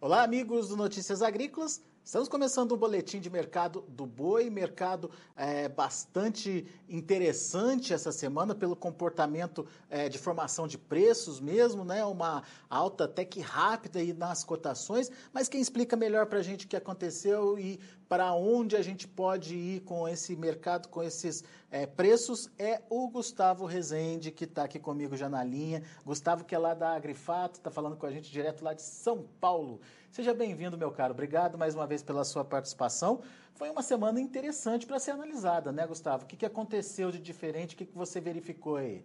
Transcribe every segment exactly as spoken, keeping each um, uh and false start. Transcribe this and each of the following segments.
Olá, amigos do Notícias Agrícolas. Estamos começando um boletim de mercado do boi, mercado é, bastante interessante essa semana pelo comportamento é, de formação de preços mesmo, né? Uma alta até que rápida aí nas cotações, mas quem explica melhor para a gente o que aconteceu e para onde a gente pode ir com esse mercado, com esses é, preços, é o Gustavo Rezende, que está aqui comigo já na linha. Gustavo, que é lá da Agrifato, está falando com a gente direto lá de São Paulo. Seja bem-vindo, meu caro. Obrigado mais uma vez pela sua participação. Foi uma semana interessante para ser analisada, né, Gustavo? O que, que aconteceu de diferente? O que, que você verificou aí?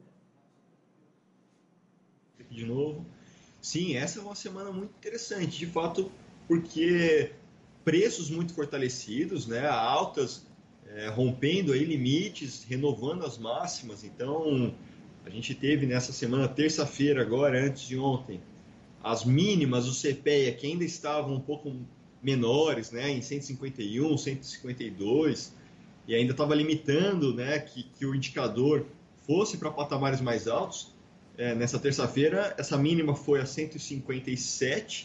De novo. Sim, essa é uma semana muito interessante, de fato, porque preços muito fortalecidos, né, altas, é, rompendo aí limites, renovando as máximas. Então, a gente teve nessa semana, terça-feira agora, antes de ontem, as mínimas, o C P E A, que ainda estavam um pouco menores, né, em cento e cinquenta e um, cento e cinquenta e dois, e ainda estava limitando, né, que, que o indicador fosse para patamares mais altos. É, nessa terça-feira, essa mínima foi a cento e cinquenta e sete,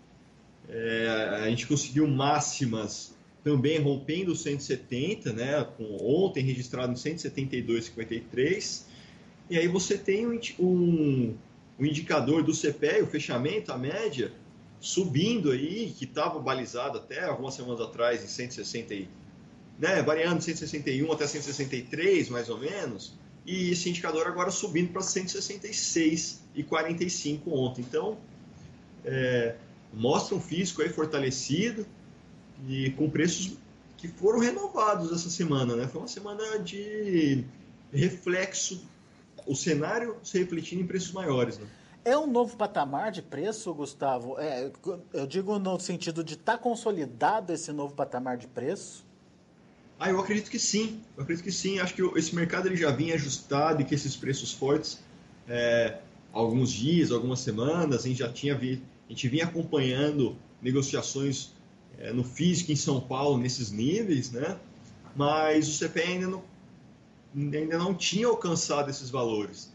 é, a gente conseguiu máximas também rompendo cento e setenta, né, com ontem registrado em cento e setenta e dois vírgula cinquenta e três, e aí você tem um, um, um indicador do C P E, o fechamento, a média, subindo aí, que estava balizado até algumas semanas atrás em cento e sessenta, né, variando de cento e sessenta e um até cento e sessenta e três, mais ou menos, e esse indicador agora subindo para cento e sessenta e seis vírgula quarenta e cinco ontem. Então, é, mostra um físico aí fortalecido e com preços que foram renovados essa semana, né? Foi uma semana de reflexo, o cenário se refletindo em preços maiores, né? É um novo patamar de preço, Gustavo? É, eu digo no sentido de estar tá consolidado esse novo patamar de preço? Ah, eu acredito que sim, eu acredito que sim. Acho que esse mercado ele já vinha ajustado e que esses preços fortes, é, alguns dias, algumas semanas, a gente já tinha vi, a gente vinha acompanhando negociações é, no físico em São Paulo nesses níveis, né? Mas o C P E ainda não, ainda não tinha alcançado esses valores.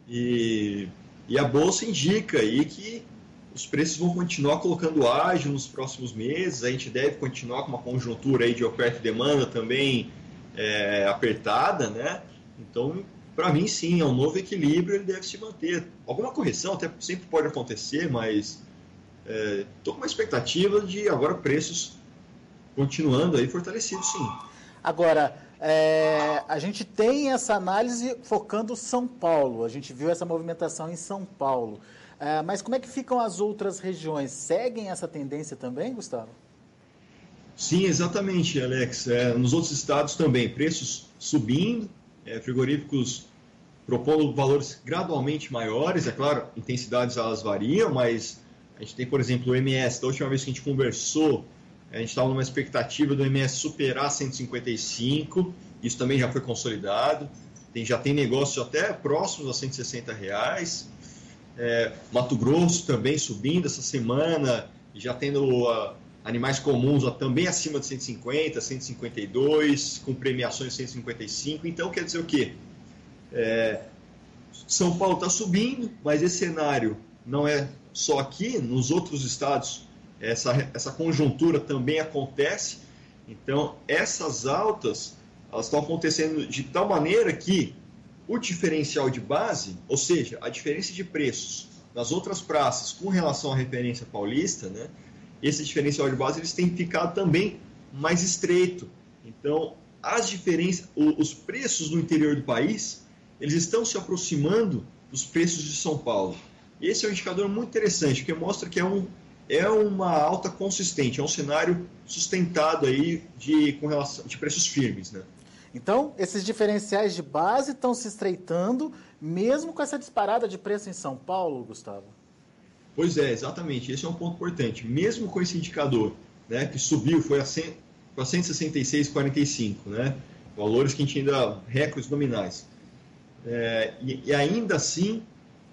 E, e a Bolsa indica aí que os preços vão continuar colocando ágio nos próximos meses, a gente deve continuar com uma conjuntura aí de oferta e demanda também é, apertada, né? Então, para mim, sim, é um novo equilíbrio, ele deve se manter. Alguma correção até sempre pode acontecer, mas estou é, com uma expectativa de agora preços continuando aí fortalecidos, sim. Agora, é, a gente tem essa análise focando São Paulo, a gente viu essa movimentação em São Paulo. É, mas como é que ficam as outras regiões? Seguem essa tendência também, Gustavo? Sim, exatamente, Alex. É, nos outros estados também, preços subindo, é, frigoríficos propondo valores gradualmente maiores, é claro, intensidades elas variam, mas a gente tem, por exemplo, o M S, da última vez que a gente conversou, a gente estava numa expectativa do M S superar cento e cinquenta e cinco, isso também já foi consolidado, tem, já tem negócios até próximos a cento e sessenta reais. É, Mato Grosso também subindo essa semana, já tendo uh, animais comuns uh, também acima de cento e cinquenta, cento e cinquenta e dois, com premiações de cento e cinquenta e cinco. Então quer dizer o quê? É, São Paulo está subindo, mas esse cenário não é só aqui, nos outros estados essa, essa conjuntura também acontece. Então essas altas elas estão acontecendo de tal maneira que o diferencial de base, ou seja, a diferença de preços nas outras praças com relação à referência paulista, né, esse diferencial de base eles têm ficado também mais estreito. Então, as diferenças, os preços no interior do país, eles estão se aproximando dos preços de São Paulo. Esse é um indicador muito interessante, porque mostra que é, um, é uma alta consistente, é um cenário sustentado aí de, com relação, de preços firmes, né? Então, esses diferenciais de base estão se estreitando, mesmo com essa disparada de preço em São Paulo, Gustavo? Pois é, exatamente. Esse é um ponto importante. Mesmo com esse indicador, né, que subiu, foi a, cento, a cento e sessenta e seis vírgula quarenta e cinco, né, valores que a gente ainda, recordes nominais. É, e, e ainda assim,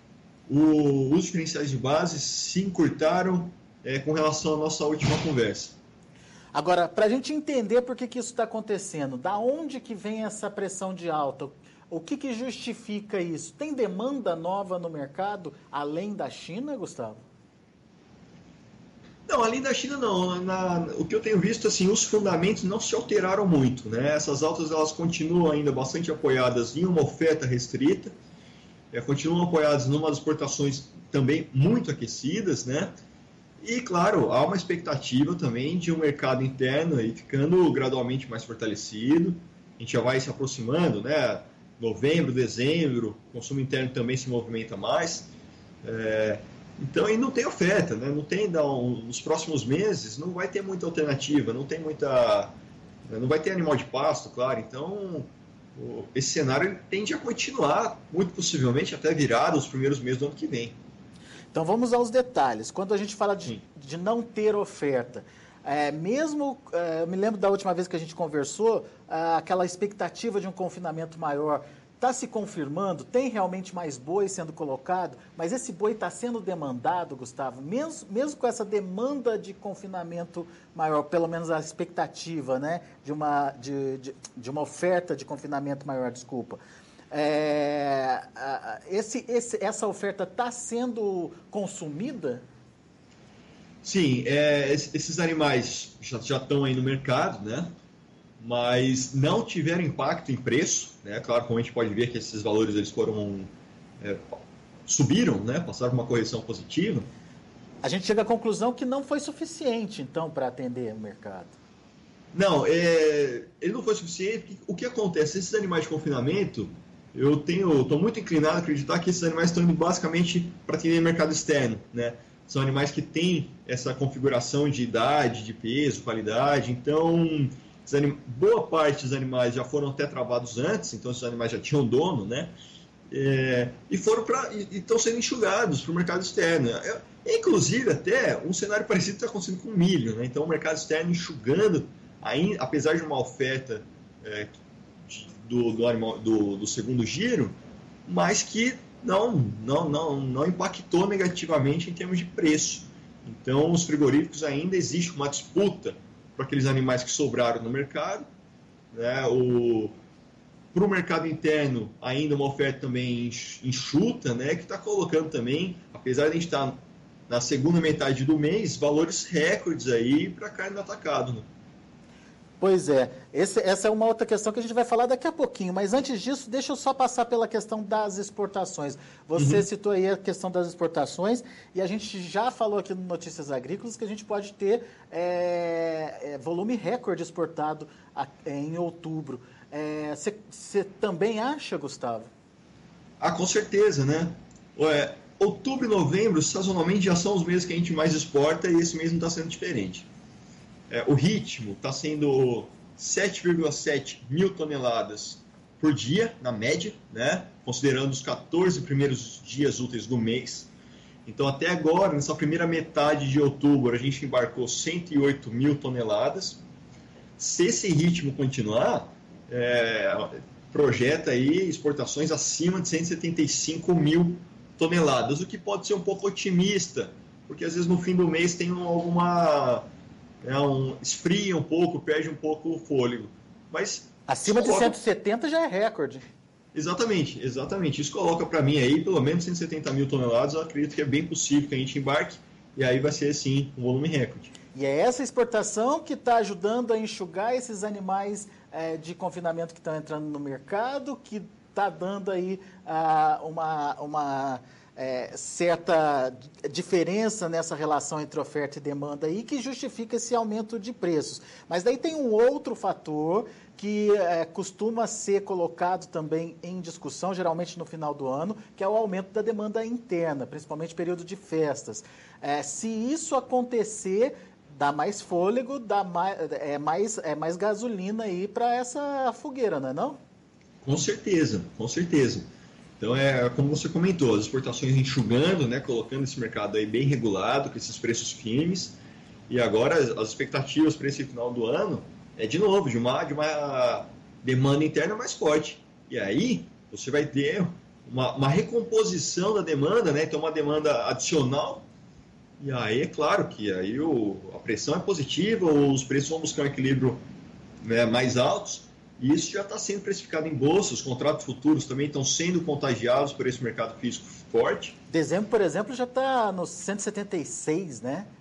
o, os diferenciais de base se encurtaram é, com relação à nossa última conversa. Agora, para a gente entender por que, que isso está acontecendo, da onde que vem essa pressão de alta? O que, que justifica isso? Tem demanda nova no mercado, além da China, Gustavo? Não, além da China não. Na, o que eu tenho visto, assim, os fundamentos não se alteraram muito, né? Essas altas elas continuam ainda bastante apoiadas em uma oferta restrita, é, continuam apoiadas em umas exportações também muito aquecidas, né? E, claro, há uma expectativa também de um mercado interno aí ficando gradualmente mais fortalecido. A gente já vai se aproximando, né? Novembro, dezembro, o consumo interno também se movimenta mais. É, então, aí não tem oferta, né? Não tem, não, nos próximos meses, não vai ter muita alternativa, não tem muita... Não vai ter animal de pasto, claro. Então, esse cenário tende a continuar, muito possivelmente, até virado os primeiros meses do ano que vem. Então, vamos aos detalhes. Quando a gente fala de, de não ter oferta... É, mesmo, é, eu me lembro da última vez que a gente conversou, é, aquela expectativa de um confinamento maior está se confirmando, tem realmente mais boi sendo colocado, mas esse boi está sendo demandado, Gustavo, mesmo, mesmo com essa demanda de confinamento maior, pelo menos a expectativa, né, de, uma, de, de, de uma oferta de confinamento maior, desculpa. É, esse, esse, essa oferta está sendo consumida? Sim, é, esses animais já, já estão aí no mercado, né? Mas não tiveram impacto em preço, né? Claro, como a gente pode ver que esses valores eles foram é, subiram, né? Passaram uma correção positiva. A gente chega à conclusão que não foi suficiente, então, para atender o mercado. Não, é, ele não foi suficiente. O que acontece? Esses animais de confinamento, eu tenho, estou muito inclinado a acreditar que esses animais estão indo basicamente para atender o mercado externo, né? São animais que têm essa configuração de idade, de peso, qualidade. Então, anim... boa parte dos animais já foram até travados antes, então esses animais já tinham dono, né? É... e foram para e estão sendo enxugados para o mercado externo. É... Inclusive, até um cenário parecido está acontecendo com o milho, né? Então, o mercado externo enxugando, ainda, apesar de uma oferta é, do, do, animal, do, do segundo giro, mas que Não, não, não, não impactou negativamente em termos de preço. Então, os frigoríficos ainda existe uma disputa para aqueles animais que sobraram no mercado. Né? O, para o mercado interno, ainda uma oferta também enxuta, né? Que está colocando também, apesar de a gente estar na segunda metade do mês, valores recordes aí para carne no atacado. Né? Pois é, esse, essa é uma outra questão que a gente vai falar daqui a pouquinho, mas antes disso, deixa eu só passar pela questão das exportações. Você uhum. citou aí a questão das exportações e a gente já falou aqui no Notícias Agrícolas que a gente pode ter é, é, volume recorde exportado a, é, em outubro. Você é, também acha, Gustavo? Ah, com certeza, né? Ué, outubro e novembro, sazonalmente, já são os meses que a gente mais exporta e esse mês não está sendo diferente. É, o ritmo está sendo sete vírgula sete mil toneladas por dia, na média, né? Considerando os quatorze primeiros dias úteis do mês. Então, até agora, nessa primeira metade de outubro, a gente embarcou cento e oito mil toneladas. Se esse ritmo continuar, é, projeta aí exportações acima de cento e setenta e cinco mil toneladas, o que pode ser um pouco otimista, porque às vezes no fim do mês tem alguma... É um, esfria um pouco, perde um pouco o fôlego. Mas acima de coloca... cento e setenta já é recorde. Exatamente, exatamente. Isso coloca para mim aí pelo menos cento e setenta mil toneladas. Eu acredito que é bem possível que a gente embarque e aí vai ser sim um volume recorde. E é essa exportação que está ajudando a enxugar esses animais é, de confinamento que estão entrando no mercado, que está dando aí ah, uma... uma É, certa diferença nessa relação entre oferta e demanda aí que justifica esse aumento de preços. Mas daí tem um outro fator que é, costuma ser colocado também em discussão, geralmente no final do ano, que é o aumento da demanda interna, principalmente período de festas. É, se isso acontecer, dá mais fôlego, dá mais, é, mais, é mais gasolina aí para essa fogueira, não é não? Com certeza, com certeza. Então, é como você comentou, as exportações enxugando, né, colocando esse mercado aí bem regulado, com esses preços firmes. E agora as expectativas para esse final do ano é, de novo, de uma, de uma demanda interna mais forte. E aí você vai ter uma, uma recomposição da demanda, né, então uma demanda adicional. E aí é claro que aí o, a pressão é positiva, os preços vão buscar um equilíbrio, né, mais altos. E isso já está sendo precificado em bolsa, os contratos futuros também estão sendo contagiados por esse mercado físico forte. Dezembro, por exemplo, já está nos cento e setenta e seis, né?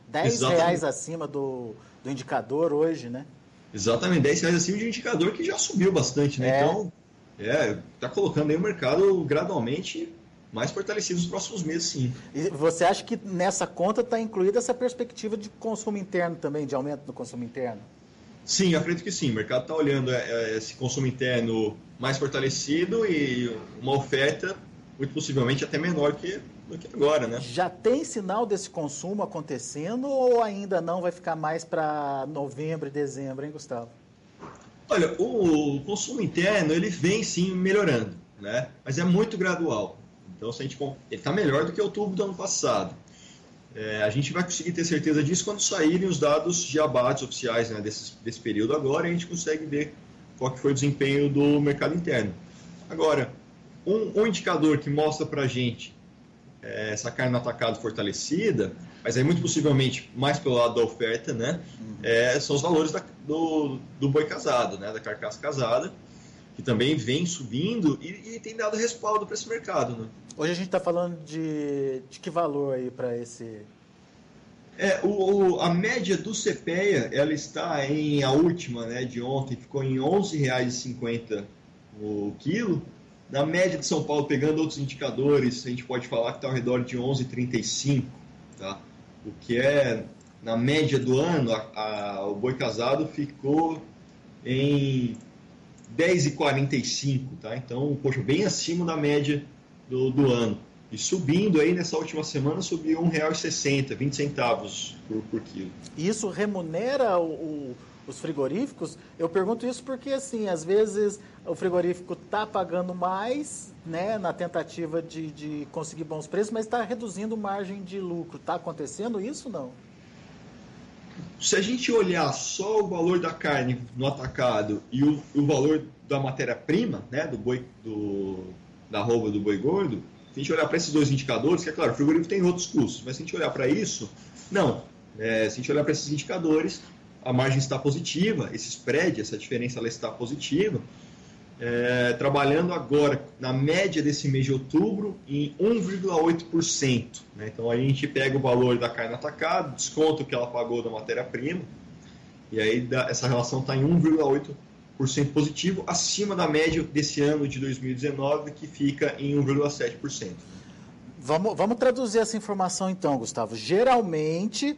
dez reais acima do, do indicador hoje, né? Exatamente, dez reais acima de um indicador que já subiu bastante, né? É. Então, é, tá colocando aí o mercado gradualmente mais fortalecido nos próximos meses, sim. E você acha que nessa conta está incluída essa perspectiva de consumo interno também, de aumento do consumo interno? Sim, eu acredito que sim. O mercado está olhando esse consumo interno mais fortalecido e uma oferta, muito possivelmente, até menor que, do que agora, né? Já tem sinal desse consumo acontecendo ou ainda não vai ficar mais para novembro e dezembro, hein, Gustavo? Olha, o consumo interno, ele vem sim melhorando, né? Mas é muito gradual. Então, se a gente, ele está melhor do que outubro do ano passado. É, a gente vai conseguir ter certeza disso quando saírem os dados de abates oficiais, né, desse, desse período agora, e a gente consegue ver qual que foi o desempenho do mercado interno. Agora, um, um indicador que mostra para a gente é, essa carne no atacado fortalecida, mas aí muito possivelmente mais pelo lado da oferta, né, é, são os valores da, do, do boi casado, né, da carcaça casada, que também vem subindo e, e tem dado respaldo para esse mercado, né? Hoje a gente está falando de, de que valor aí para esse... É, o, o, a média do CPEA, ela está em, a última, né, de ontem, ficou em onze reais e cinquenta centavos o quilo. Na média de São Paulo, pegando outros indicadores, a gente pode falar que está ao redor de onze reais e trinta e cinco centavos, tá? O que é, na média do ano, a, a, o boi casado ficou em dez reais e quarenta e cinco centavos, tá? Então, poxa, bem acima da média do, do ano. E subindo aí nessa última semana, subiu um real e sessenta centavos, vinte centavos por, por quilo. E isso remunera o, o, os frigoríficos? Eu pergunto isso porque, assim, às vezes o frigorífico está pagando mais, né, na tentativa de, de conseguir bons preços, mas está reduzindo margem de lucro. Está acontecendo isso, não? Se a gente olhar só o valor da carne no atacado e o, o valor da matéria-prima, né, do boi, do, da arroba do boi gordo, se a gente olhar para esses dois indicadores, que é claro, o frigorífico tem outros custos, mas se a gente olhar para isso, não. É, se a gente olhar para esses indicadores, a margem está positiva, esse spread, essa diferença, ela está positiva. É, trabalhando agora, na média desse mês de outubro, em um vírgula oito por cento. Né? Então, aí a gente pega o valor da carne atacada, desconta o que ela pagou da matéria-prima, e aí dá, essa relação está em um vírgula oito por cento positivo, acima da média desse ano de dois mil e dezenove, que fica em um vírgula sete por cento. Vamos, vamos traduzir essa informação então, Gustavo. Geralmente,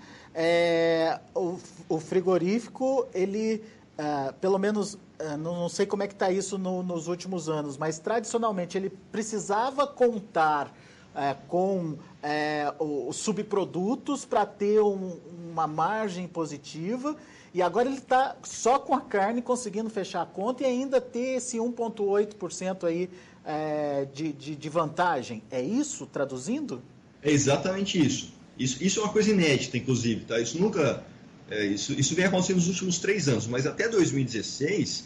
é, o, o frigorífico, ele, é, pelo menos, é, não, não sei como é que está isso no, nos últimos anos, mas tradicionalmente ele precisava contar é, com é, os subprodutos para ter um, uma margem positiva. E agora ele está só com a carne conseguindo fechar a conta e ainda ter esse um vírgula oito por cento aí é, de, de, de vantagem. É isso, traduzindo? É exatamente isso. Isso, isso é uma coisa inédita, inclusive. Tá? Isso nunca, é, isso, isso vem acontecendo nos últimos três anos, mas até dois mil e dezesseis,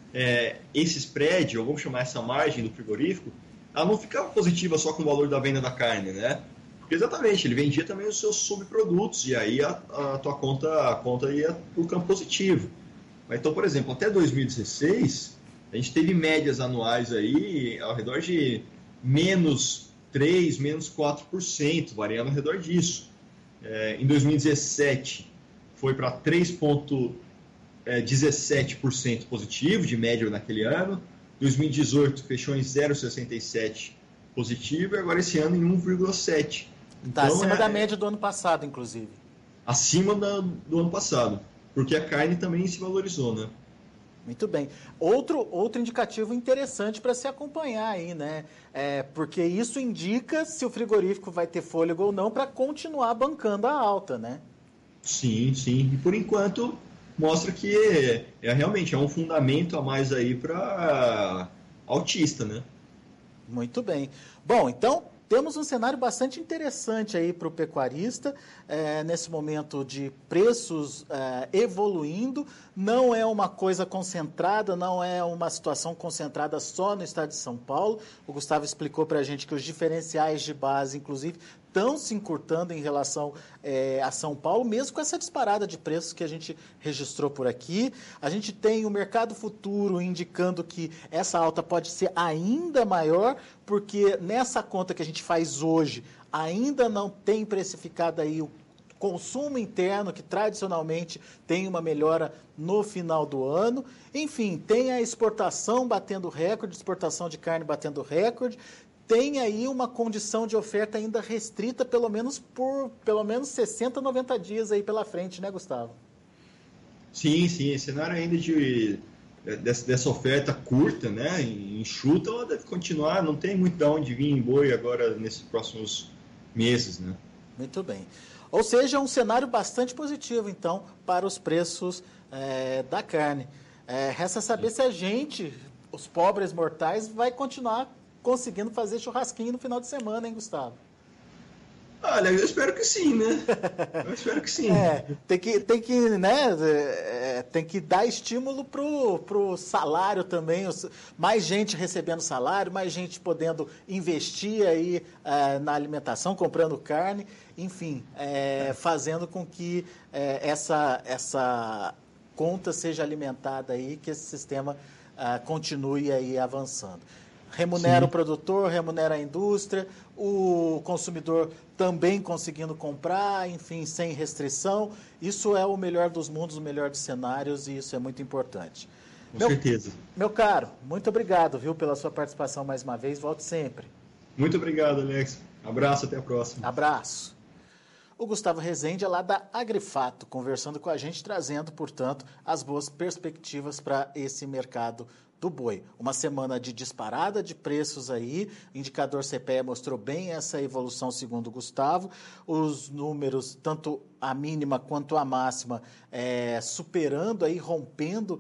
é, esse spread, ou vamos chamar essa margem do frigorífico, ela não ficava positiva só com o valor da venda da carne, né? Exatamente, ele vendia também os seus subprodutos e aí a, a tua conta, a conta ia para o campo positivo. Então, por exemplo, até dois mil e dezesseis, a gente teve médias anuais aí ao redor de menos três por cento, menos quatro por cento, variando ao redor disso. É, em dois mil e dezessete, foi para três vírgula dezessete por cento positivo de média naquele ano. dois mil e dezoito, fechou em zero vírgula sessenta e sete por cento positivo e agora esse ano em um vírgula sete por cento. Está então, acima é, da média do ano passado, inclusive. Acima da, do ano passado, porque a carne também se valorizou, né? Muito bem. Outro, outro indicativo interessante para se acompanhar aí, né? É, porque isso indica se o frigorífico vai ter fôlego ou não para continuar bancando a alta, né? Sim, sim. E por enquanto mostra que é, é realmente é um fundamento a mais aí para autista, né? Muito bem. Bom, então temos um cenário bastante interessante aí para o pecuarista, é, nesse momento de preços é, evoluindo. Não é uma coisa concentrada, não é uma situação concentrada só no estado de São Paulo. O Gustavo explicou para a gente que os diferenciais de base, inclusive, estão se encurtando em relação é, a São Paulo, mesmo com essa disparada de preços que a gente registrou por aqui. A gente tem o mercado futuro indicando que essa alta pode ser ainda maior, porque nessa conta que a gente faz hoje, ainda não tem precificado aí o consumo interno, que tradicionalmente tem uma melhora no final do ano. Enfim, tem a exportação batendo recorde, exportação de carne batendo recorde. Tem aí uma condição de oferta ainda restrita, pelo menos por pelo menos sessenta, noventa dias aí pela frente, né, Gustavo? Sim, sim, esse cenário ainda de, dessa, dessa oferta curta, né, enxuta, ela deve continuar, não tem muito de onde vir em boi agora nesses próximos meses, né? Muito bem. Ou seja, um cenário bastante positivo, então, para os preços é, da carne. É, resta saber se a gente, os pobres mortais, vai continuar conseguindo fazer churrasquinho no final de semana, hein, Gustavo? Olha, eu espero que sim, né? Eu espero que sim. É, tem que, tem que, né, é, tem que dar estímulo pro, pro salário também, os, mais gente recebendo salário, mais gente podendo investir aí é, na alimentação, comprando carne, enfim, é, fazendo com que é, essa, essa conta seja alimentada aí, que esse sistema é, continue aí avançando. Remunera Sim. o produtor, remunera a indústria, o consumidor também conseguindo comprar, enfim, sem restrição. Isso é o melhor dos mundos, o melhor dos cenários, e isso é muito importante. Com meu, certeza. Meu caro, muito obrigado, viu, pela sua participação mais uma vez. Volte sempre. Muito obrigado, Alex. Abraço, até a próxima. Abraço. O Gustavo Rezende é lá da Agrifato, conversando com a gente, trazendo, portanto, as boas perspectivas para esse mercado do boi. Uma semana de disparada de preços aí, o indicador C P E A mostrou bem essa evolução segundo o Gustavo, os números, tanto a mínima quanto a máxima, é, superando aí, rompendo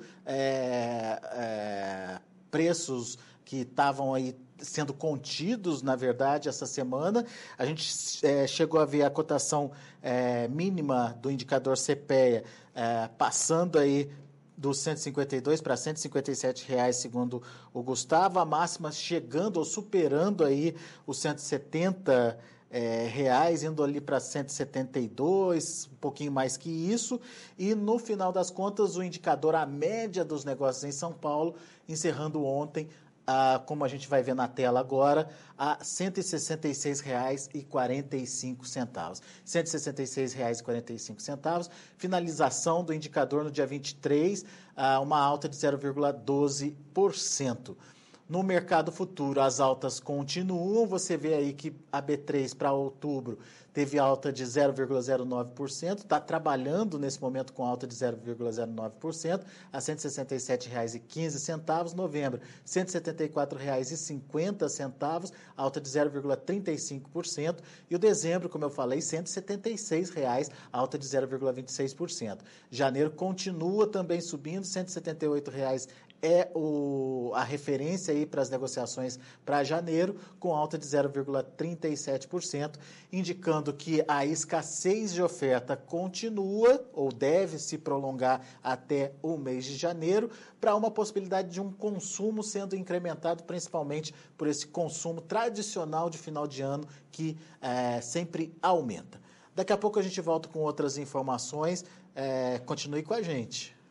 é, é, preços que estavam aí sendo contidos, na verdade, essa semana. A gente é, chegou a ver a cotação é, mínima do indicador C P E A é, passando aí dos cento e cinquenta e dois para cento e cinquenta e sete reais, segundo o Gustavo, a máxima chegando ou superando aí os cento e setenta é, reais, indo ali para cento e setenta e dois, um pouquinho mais que isso, e no final das contas o indicador, a média dos negócios em São Paulo, encerrando ontem, Ah, como a gente vai ver na tela agora, a cento e sessenta e seis reais e quarenta e cinco centavos. cento e sessenta e seis reais e quarenta e cinco centavos. Finalização do indicador no dia vinte e três, ah, uma alta de zero vírgula doze por cento. No mercado futuro, as altas continuam. Você vê aí que a B três para outubro teve alta de zero vírgula zero nove por cento, está trabalhando nesse momento com alta de zero vírgula zero nove por cento, a cento e sessenta e sete reais e quinze centavos. Novembro, cento e setenta e quatro reais e cinquenta centavos, alta de zero vírgula trinta e cinco por cento. E o dezembro, como eu falei, cento e setenta e seis reais, alta de zero vírgula vinte e seis por cento. Janeiro continua também subindo, cento e setenta e oito reais é o, a referência aí para as negociações para janeiro, com alta de zero vírgula trinta e sete por cento, indicando que a escassez de oferta continua ou deve se prolongar até o mês de janeiro, para uma possibilidade de um consumo sendo incrementado, principalmente por esse consumo tradicional de final de ano que é, sempre aumenta. Daqui a pouco a gente volta com outras informações. É, continue com a gente.